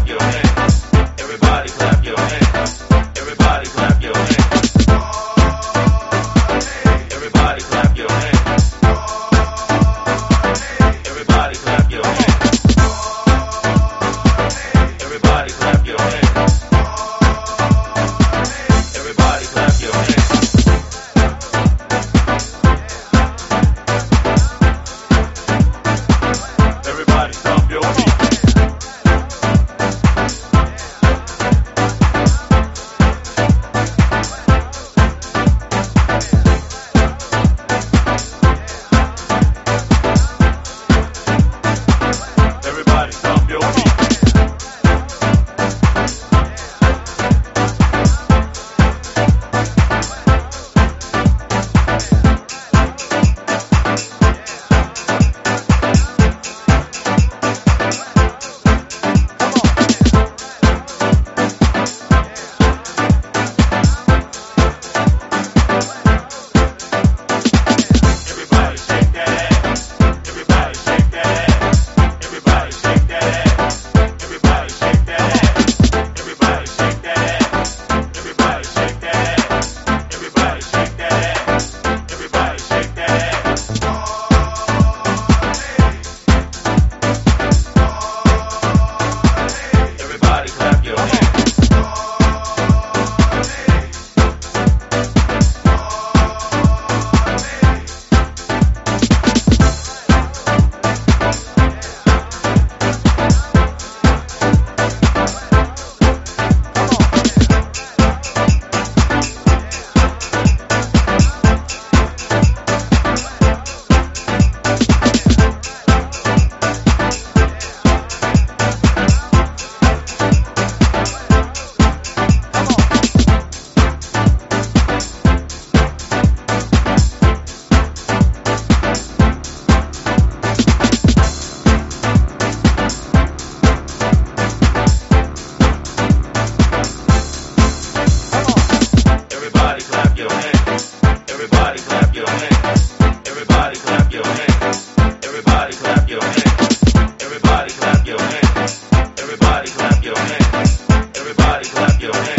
your hands. Everybody clap your hands. Everybody clap your hands. Everybody clap your hands. Everybody clap your hands. Everybody clap your hands. Everybody clap your hands. Everybody stomp your feet. Everybody stomp your feet. Everybody clap your hands. Everybody clap your hands. Everybody clap your hands. Everybody clap your hands. Everybody clap your hands. Everybody clap your hands. Everybody clap your hands.